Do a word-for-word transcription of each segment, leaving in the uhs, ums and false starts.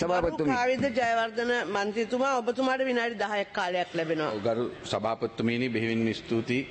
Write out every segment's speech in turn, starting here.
සභාපතිතුමනි කාවිද ජයවර්ධන මන්ත්‍රීතුමා ඔබතුමාට විනාඩි දහයක් කාලයක් ලැබෙනවා. ගරු සභාපතිතුමනි බෙහෙවින්ම ස්තුතියි.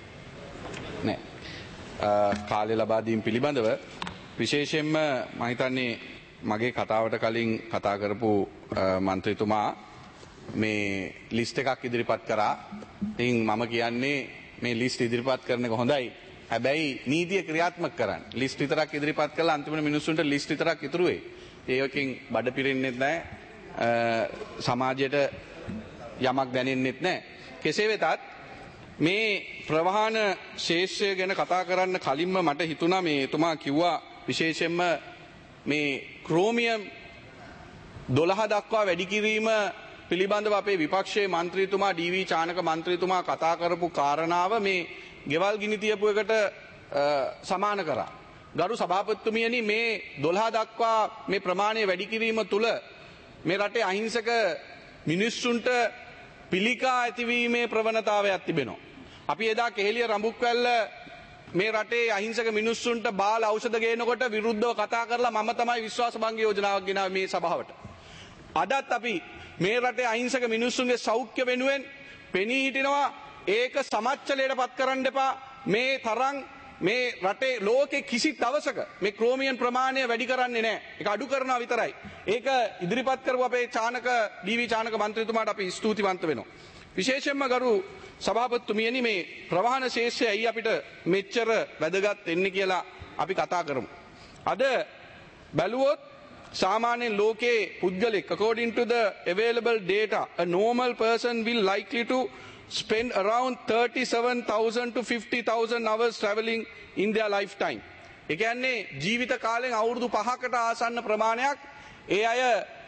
නෑ කාලය ලබා දීම පිළිබඳව විශේෂයෙන්ම මම හිතන්නේ මගේ කතාවට කලින් කතා කරපු මන්ත්‍රීතුමා මේ ලිස්ට් එකක් ඉදිරිපත් කරා. ඉතින් මම කියන්නේ මේ ලිස්ට් ඉදිරිපත් කරන එක හොඳයි. හැබැයි නීතිය ක්‍රියාත්මක කරන්න. ලිස්ට් විතරක් ඉදිරිපත් කළා අන්තිමට මිනිස්සුන්ට ලිස්ට් විතරක් ඉතුරු වෙයි. ඒකකින් බඩ පිරෙන්නේ නැහැ. සමාජයට යමක් දැනෙන්නේ නැහැ. කෙසේ වෙතත් මේ ප්‍රවාහන ශේෂ්ත්‍රය ගැන කතා කරන්න කලින්ම මට හිතුණා මේ එතුමා කිව්වා විශේෂයෙන්ම මේ ක්‍රෝමියම් දොළහ දක්වා වැඩි කිරීම පිළිබඳව අපේ විපක්ෂයේ മന്ത്രിතුමා ඩී.වී. චානක മന്ത്രിතුමා කතා කරපු කාරණාව මේ ගෙවල් ගිනි තියපු එකට සමාන කරා. ගරු සභාපතිතුමියනි මේ දොළහ දක්වා මේ ප්‍රමාණය වැඩි කිරීම තුළ මේ රටේ අහිංසක මිනිස්සුන්ට පිළිකා ඇතිවීමේ ප්‍රවණතාවයක් තිබෙනවා. අපි එදා කෙහෙලිය රඹුක්වැල්ල මේ රටේ අහිංසක මිනිස්සුන්ට බාල ඖෂධ ගේනකොට විරුද්ධව කතා කරලා මම තමයි විශ්වාසභංග යෝජනාවක් ගෙනාවේ මේ සභාවට. අදත් අපි මේ රටේ අහිංසක මිනිස්සුන්ගේ සෞඛ්‍ය වෙනුවෙන් පෙනී හිටිනවා. ඒක සමච්චලයට පත් කරන්න එපා. මේ තරම් මේ රටේ ලෝකේ කිසි දවසක මේ ක්‍රෝමියම් ප්‍රමාණය වැඩි කරන්නේ නැහැ. ඒක අඩු කරනවා විතරයි. ඒක ඉදිරිපත් කරපු අපේ චානක ඩී.වී. චානක මන්ත්‍රීතුමාට අපි ස්තුතිවන්ත වෙනවා. විශේෂයෙන්ම ගරු සභාපතිතුමියනි මේ ප්‍රවාහන ශේෂ්ත්‍රය ඇයි අපිට මෙච්චර වැදගත් වෙන්නේ කියලා අපි කතා කරමු. අද බැලුවොත් සාමාන්‍යයෙන් ලෝකේ පුද්ගලික according to the available data a normal person will likely to spend around thirty-seven thousand to fifty thousand hours travelling in their lifetime. ඒ කියන්නේ ජීවිත කාලෙන් අවුරුදු පහකට ආසන්න ප්‍රමාණයක් ඒ අය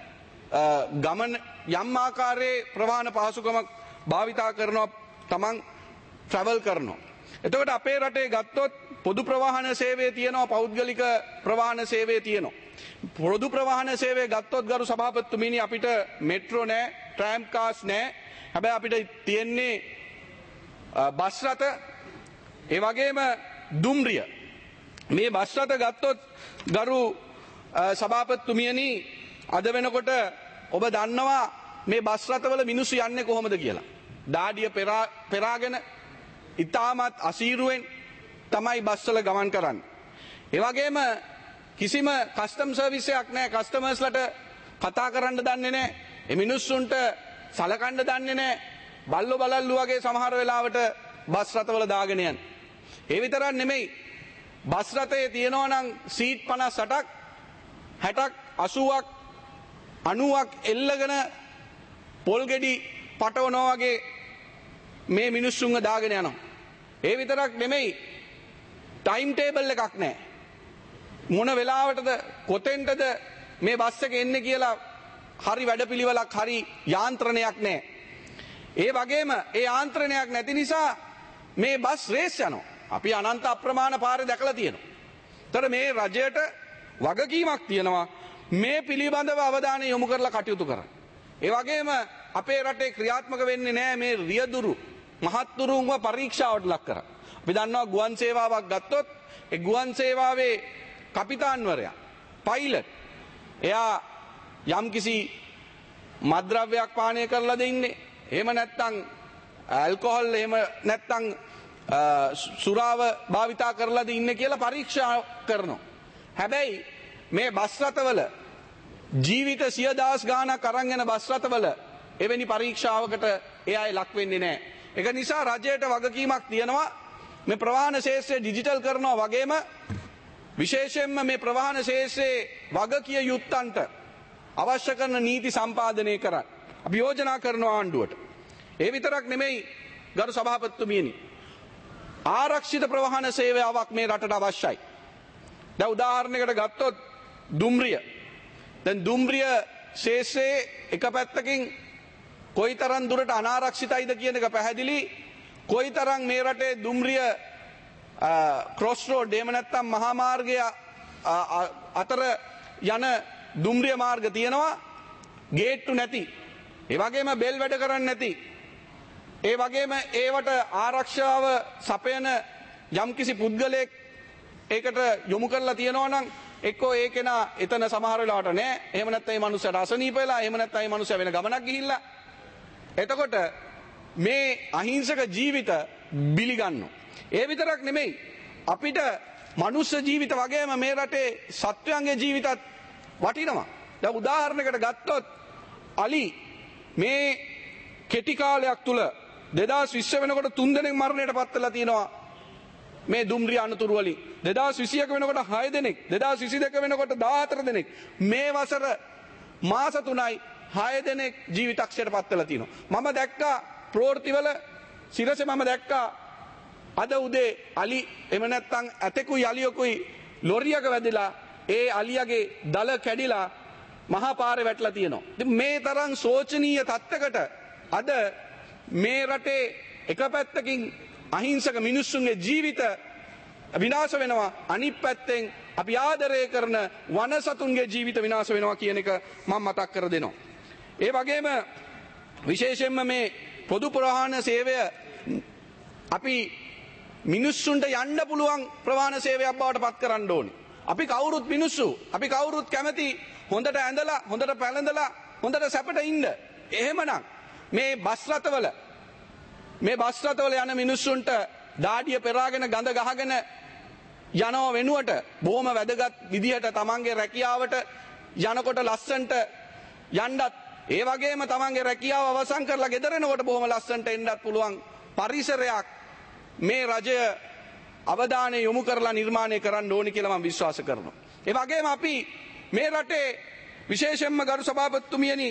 ගමන යම් ආකාරයේ ප්‍රවාහන පහසුකමක් භාවිතා කරනවා තමන් travel කරනවා. එතකොට අපේ රටේ ගත්තොත් පොදු ප්‍රවාහන සේවය තියෙනවා පෞද්ගලික ප්‍රවාහන සේවය තියෙනවා. පොදු ප්‍රවාහන සේවය ගත්තොත් ගරු සභාපතිතුමනි අපිට මෙට්‍රෝ නැහැ, ට්‍රෑම් කාස් නැහැ. හැබැයි අපිට තියෙන්නේ බස් රථ ඒ වගේම දුම්රිය. මේ බස් රථ ගත්තොත් ගරු සභාපතිතුමියනි අද වෙනකොට ඔබ දන්නවා මේ බස් රථවල මිනිස්සු යන්නේ කොහොමද කියලා. දාඩිය පෙරා පෙරාගෙන ඉතාමත් අසීරුවෙන් තමයි බස් වල ගමන් කරන්නේ. ඒ වගේම කිසිම කස්ටම් සර්විස් එකක් නැහැ. කස්ටමර්ස්ලට කතා කරන්න දන්නේ නැහැ. ඒ මිනිස්සුන්ට සලකන්න දන්නේ නැහැ. බල්ලෝ බලල්ලු වගේ සමහර වෙලාවට බස් රථවල දාගෙන යන. ඒ විතරක් නෙමෙයි. බස් රථයේ තියෙනවා නම් සීට් පනස් අටක්, හැටක්, අසූවක්, අනූවක් එල්ලගෙන පොල් ගෙඩි පටවනවා වගේ මේ මිනිස්සුන්ව දාගෙන යනවා. ඒ විතරක් නෙමෙයි. ටයිම් ටේබල් එකක් නැහැ. මොන වෙලාවටද කොතෙන්ටද මේ බස් එක එන්නේ කියලා හරි වැඩපිළිවෙලක් හරි යාන්ත්‍රණයක් නැහැ. ඒ වගේම ඒ යාන්ත්‍රණයක් නැති නිසා මේ බස් රේස් යනවා. අපි අනන්ත අප්‍රමාණ පාරේ දැකලා තියෙනවා. ඒතර මේ රජයට වගකීමක් තියෙනවා මේ පිළිබඳව අවධානය යොමු කරලා කටයුතු කරන්න. ඒ වගේම අපේ රටේ ක්‍රියාත්මක වෙන්නේ නැහැ මේ රියදුරු මහත්තුරුන්ව පරීක්ෂාවට ලක් කරා. අපි දන්නවා ගුවන් සේවාවක් ගත්තොත් ඒ ගුවන් සේවාවේ කපිතාන්වරයා පයිලට් එයා යම්කිසි මත්ද්‍රව්‍යයක් පානය කරලා දෙන්නේ. එහෙම නැත්නම් ඇල්කොහොල් එහෙම නැත්නම් සුරාව භාවිතා කරලාද ඉන්නේ කියලා පරීක්ෂා කරනවා. හැබැයි මේ බස් රථවල ජීවිත සිය දහස් ගාණක් අරන් යන බස් රථවල එවැනි පරීක්ෂාවකට ඒ අය ලක් වෙන්නේ නැහැ. ඒක නිසා රජයට වගකීමක් තියෙනවා මේ ප්‍රවාහන ශේෂ්ත්‍රය ඩිජිටල් කරනවා වගේම විශේෂයෙන්ම මේ ප්‍රවාහන ශේෂ්ත්‍රයේ වගකිය යුත්තන්ට අවශ්‍ය කරන නීති සම්පාදනය කරන්න අපි යෝජනා කරනවා ආණ්ඩුවට. ඒ විතරක් නෙමෙයි ගරු සභාපතිතුමියනි. ආරක්ෂිත ප්‍රවාහන සේවාවක් මේ රටට අවශ්‍යයි. දැන් උදාහරණයකට ගත්තොත් දුම්රිය. දැන් දුම්රිය ශේෂ්ත්‍රයේ එක පැත්තකින් කොයිතරම් දුරට අනාරක්ෂිතයිද කියන එක පැහැදිලි. කොයිතරම් මේ රටේ දුම්රිය ක්‍රොස් රෝඩ් එහෙම නැත්නම් මහා මාර්ගය අතර යන දුම්රිය මාර්ග තියෙනවා ගේට්ටු නැති. ඒ වගේම බෙල් වැඩ කරන්නේ නැති. ඒ වගේම ඒවට ආරක්ෂාව සපයන යම්කිසි පුද්ගලයෙක් ඒකට යොමු කරලා තියෙනවා නම් එක්කෝ ඒ කෙනා එතන සමහර වෙලාවට නෑ. එහෙම නැත්නම් මේ මනුස්සයාට අසනීප වෙලා, එහෙම නැත්නම් මේ මනුස්සයා වෙන ගමනක් ගිහිල්ලා. එතකොට මේ අහිංසක ජීවිත බිලිගන්නවා. ඒ විතරක් නෙමෙයි. අපිට මනුස්ස ජීවිත වගේම මේ රටේ සත්වයන්ගේ ජීවිතත් වටිනවා. දැන් උදාහරණයකට ගත්තොත් අලි මේ කෙටි කාලයක් තුල දෙදාස් විස්ස වෙනකොට තුන් දෙනෙක් මරණයට පත් වෙලා තියෙනවා. මේ දුම්රිය අනතුරු වලින් දෙදාස් විසියක වෙනකොට හය දෙනෙක්, දෙදාස් විසිදෙක වෙනකොට දාහතර දෙනෙක්, මේ වසර මාස තුනයි හය දෙනෙක් ජීවිතක්ෂයට පත් වෙලා තියෙනවා. මම දැක්කා ප්‍රවෘත්තිවල සිරසේ මම දැක්කා අද උදේ අලි එහෙම නැත්නම් ඇතෙකුයි අලියකුයි ලොරියක වැදිලා ඒ අලියාගේ දල කැඩිලා මහා පාරේ වැටලා තියෙනවා. ඉතින් මේ තරම් සෝචනීය තත්ත්වයකට අද මේ රටේ එක පැත්තකින් අහිංසක මිනිස්සුන්ගේ ජීවිත විනාශ වෙනවා, අනිත් පැත්තෙන් අපි ආදරය කරන වනසතුන්ගේ ජීවිත විනාශ වෙනවා කියන එක මම මතක් කර දෙනවා. ඒ වගේම විශේෂයෙන්ම මේ පොදු ප්‍රවාහන සේවය අපි මිනිස්සුන්ට යන්න පුළුවන් ප්‍රවාහන සේවයක් බවට පත් කරන්න ඕනේ. අපි කවුරුත් මිනිස්සු, අපි කවුරුත් කැමති හොඳට ඇඳලා, හොඳට පැළඳලා, හොඳට සැපට ඉන්න. එහෙමනම් මේ බස් රථවල මේ බස් රථවල යන මිනිස්සුන්ට දාඩිය පෙරාගෙන ගඳ ගහගෙන යනව වෙනුවට බොහොම වැදගත් විදිහට තමන්ගේ රැකියාවට යනකොට ලස්සන්ට යන්නත්, ඒ වගේම තමන්ගේ රැකියාව අවසන් කරලා ගෙදර එනකොට බොහොම ලස්සන්ට එන්නත් පුළුවන් පරිසරයක් මේ රජය අවධානය යොමු කරලා නිර්මාණය කරන්න ඕනි කියලා මම විශ්වාස කරනවා. ඒ වගේම අපි මේ රටේ විශේෂයෙන්ම ගරු සභාපතිතුමියනි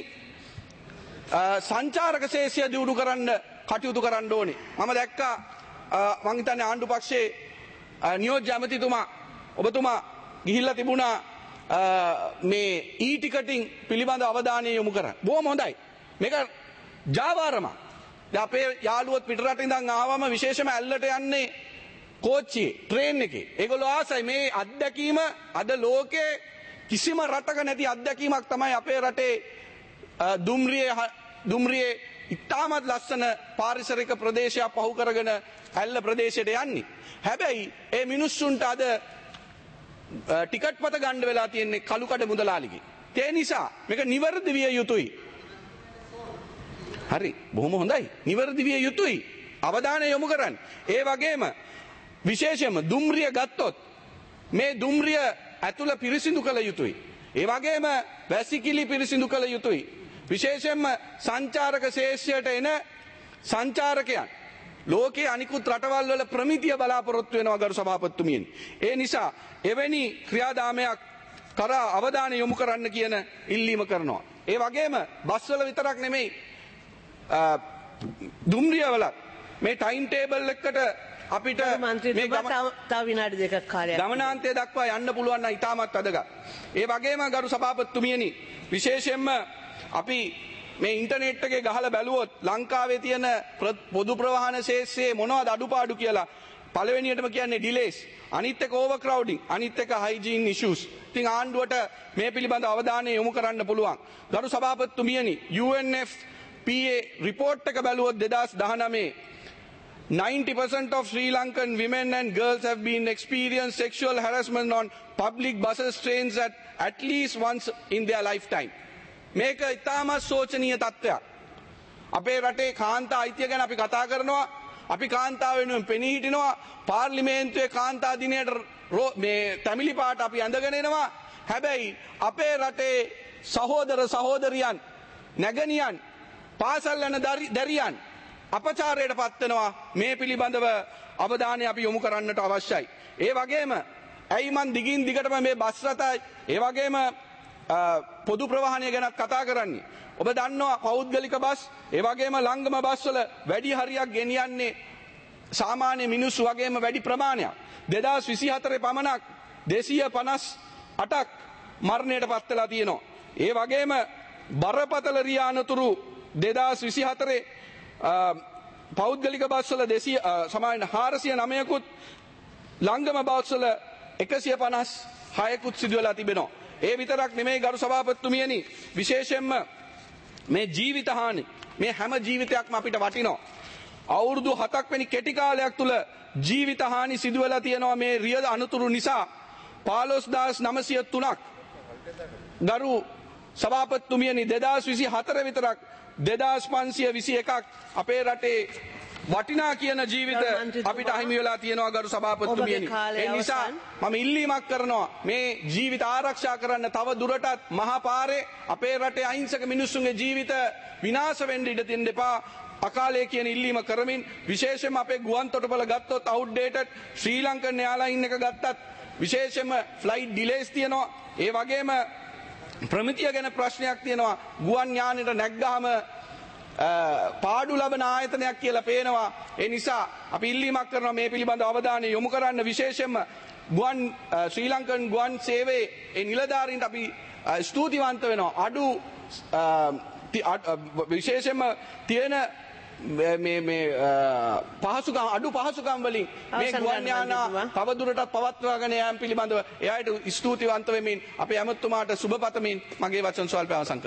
සංචාරක ශේෂය දියුණු කරන්න කටයුතු කරන්න ඕනේ. මම දැක්කා මං හිතන්නේ ආණ්ඩු පක්ෂයේ නියෝජ්‍ය ඇමතිතුමා ඔබතුමා ගිහිල්ලා තිබුණා මේ ඊ ටිකටින් පිළිබඳ අවධානය යොමු කරන්න. බොහොම හොඳයි. මේක ජාවාරම. දැන් අපේ යාළුවොත් පිටරට ඉඳන් ආවම විශේෂම ඇල්ලට යන්නේ කෝච්චියේ, ට්‍රේන් එකේ. ඒගොල්ලෝ ආසයි මේ අත්දැකීම අද ලෝකේ කිසිම රටක නැති අත්දැකීමක් තමයි අපේ රටේ දුම්රියේ දුම්රියේ ඉතාමත් ලස්සන පාරිසරික ප්‍රදේශයක් පහු කරගෙන ඇල්ල ප්‍රදේශයට යන්නේ. හැබැයි ඒ මිනිස්සුන්ට අද ටිකට් පත ගන්න වෙලා තියෙන්නේ කළුකඩ මුදලාලිගේ. ඒ නිසා මේක නිවැරදි විය යුතුයි. හරි, බොහොම හොඳයි. නිවැරදි විය යුතුයි. අවධානය යොමු කරන්න. ඒ වගේම විශේෂයෙන්ම දුම්රිය ගත්තොත් මේ දුම්රිය ඇතුළ පිරිසිදු කළ යුතුයි. ඒ වගේම වැසිකිලි පිරිසිදු කළ යුතුයි. විශේෂයෙන්ම සංචාරක ශේෂ්‍යයට එන සංචාරකයන් ලෝකයේ අනිකුත් රටවල් වල ප්‍රමිතිය බලාපොරොත්තු වෙනවා ගරු සභාපතිතුමියනි. ඒ නිසා එවැනි ක්‍රියාදාමයක් කරා අවධානය යොමු කරන්න කියන ඉල්ලීම කරනවා. ඒ වගේම බස් වල විතරක් නෙමෙයි දුම්රිය වල මේ ටයිම් ටේබල් එකට අපිට මේ තව විනාඩි දෙකක් කාලයක් ගමනාන්තය දක්වා යන්න පුළුවන් නම් ඉතාමත් වැදගත්. ඒ වගේම ගරු සභාපතිතුමියනි විශේෂයෙන්ම අපි මේ ඉන්ටර්නෙට් එකේ ගහලා බැලුවොත් ලංකාවේ තියෙන පොදු ප්‍රවාහන ශේෂ්ත්‍රයේ මොනවද අඩුපාඩු කියලා පළවෙනියටම කියන්නේ ඩිලේස්, අනිත් එක ඕවර්ක්‍රවුඩින්, අනිත් එක හයිජීන් ඉෂුස්. ඉතින් ආණ්ඩුවට මේ පිළිබඳ අවධානය යොමු කරන්න පුළුවන්. ගරු සභාපතිතුමියනි U N F P A report එක බැලුවොත් දෙදාස් දහනවය ninety percent of Sri Lankan women and girls have been experienced sexual harassment on public buses, trains at at least once in their lifetime. මේක ඉතාමත් සෝචනීය තත්ත්වයක්. අපේ රටේ කාන්තා අයිතිය ගැන අපි කතා කරනවා, අපි කාන්තාව වෙනුවෙන් පෙනී හිටිනවා, පාර්ලිමේන්තුවේ කාන්තා දිනයට මේ තැමිලි පාට අපි ඇඳගෙන එනවා. හැබැයි අපේ රටේ සහෝදර සහෝදරියන්, නැගණියන්, පාසල් යන දැරියන් අපචාරයට පත් වෙනවා. මේ පිළිබඳව අවධානය අපි යොමු කරන්නට අවශ්‍යයි. ඒ වගේම ඇයි මන් දිගින් දිගටම මේ බස් රථ ඒ වගේම පොදු ප්‍රවාහනය ගැන කතා කරන්නේ. ඔබ දන්නවා පෞද්ගලික බස් ඒ වගේම ලංගම බස් වල වැඩි හරියක් ගෙනියන්නේ සාමාන්‍ය මිනිස්සු වගේම වැඩි ප්‍රමාණයක්. දෙදාස් විසිහතරේ පමණක් දෙසිය පනස් අටක් මරණයට පත් වෙලා තියෙනවා. ඒ වගේම බරපතල රිය අනතුරු දෙදාස් විසිහතරේ පෞද්ගලික බස් වල දෙසිය සමාන හාරසිය නවයකුත් ලංගම බස් වල එකසිය පනස් හයකුත් සිදු වෙලා තිබෙනවා. ඒ විතරක් නෙමෙයි ගරු සභාපතිතුමියනි විශේෂයෙන්ම මේ ජීවිත හානි මේ හැම ජීවිතයක්ම අපිට වටිනවා. අවුරුදු හතක් වැනි කෙටි කාලයක් තුල ජීවිත හානි සිදු වෙලා තියෙනවා මේ රිය අනතුරු නිසා. පහළොස් දහස් නවසිය තුනක් ගරු සභාපතිතුමියනි දෙදාස් විසි හතර විතරක් දෙදාස් පන්සිය විසි එකක් අපේ රටේ වටිනා කියන ජීවිත අපිට අහිමි වෙලා තියෙනවා ගරු සභාපතිතුමියනි. ඒ නිසා මම ඉල්ලීමක් කරනවා මේ ජීවිත ආරක්ෂා කරන්න තව දුරටත් මහා පාරේ අපේ රටේ අහිංසක මිනිස්සුන්ගේ ජීවිත විනාශ වෙන්න ඉඩ දෙන්න එපා. අකාලේ කියන ඉල්ලීම කරමින් විශේෂයෙන්ම අපේ ගුවන් තොටුපළ ගත්තොත් අවුට්ඩේටඩ් ශ්‍රී ලංකන් එයාලයින් එක ගත්තත් විශේෂයෙන්ම ෆ්ලයිට් ඩිලේස් තියෙනවා. ඒ වගේම ප්‍රමිතිය ගැන ප්‍රශ්නයක් තියෙනවා. ගුවන් යානෙට නැග්ගාම පාඩු ලබන ආයතනයක් කියලා පේනවා. ඒ නිසා අපි ඉල්ලීමක් කරනවා මේ පිළිබඳව අවධානය යොමු කරන්න. විශේෂයෙන්ම ගුවන් ශ්‍රී ලංකන් ගුවන් සේවයේ ඒ නිලධාරීන්ට අපි ස්තුතිවන්ත වෙනවා. අඩු විශේෂයෙන්ම තියෙන මේ මේ පහසුකම් අඩු පහසුකම් වලින් මේ ගුවන් යාන තවදුරටත් පවත්වාගෙන යාම පිළිබඳව එයාට ස්තුතිවන්ත වෙමින් අපේ ඇමතුමාට සුබ පතමින් මගේ වචන ස්වල්ප අවසන්